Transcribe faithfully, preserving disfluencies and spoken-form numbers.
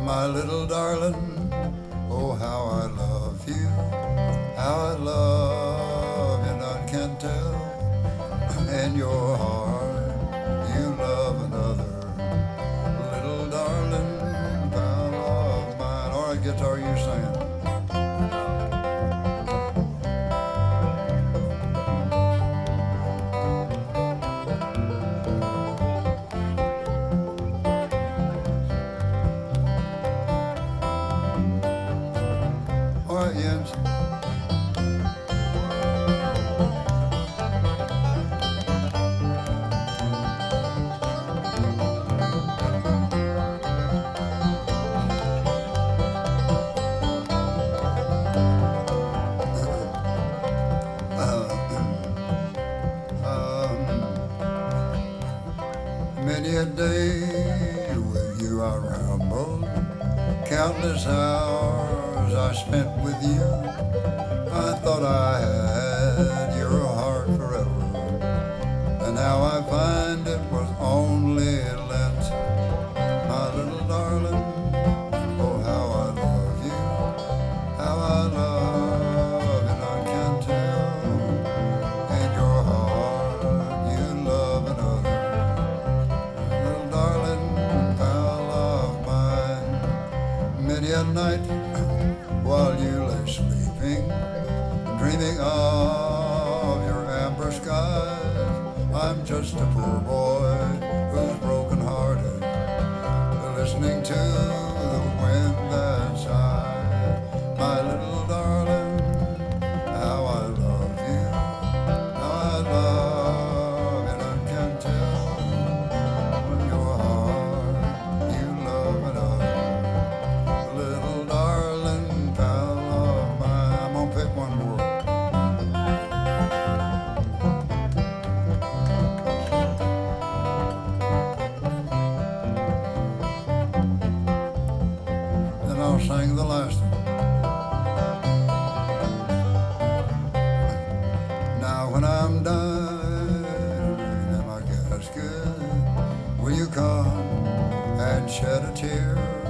my little darling. Oh, how I love you, how I love you, none can tell. In your heart, you love another. Little darling, thou love mine. All right, guitar, you sing. All right, Jens. Many a day with you I rambled, countless hours I spent with you. I thought I had your heart forever, and now I find it was only lent. My little darling, oh how I love you, how I love you, none can tell. In your heart you love another. Many a night while you lay sleeping, dreaming of your amber skies, I'm just a poor boy who's broken hearted, listening to the wind that sighs. My little darling, how I love you, how I love you, none can tell. In your heart you love another. Little darling, pal of mine. I'm gonna pick one more. Then I'll sing the last one. Now when I'm dying in my casket, will you come and shed a tear?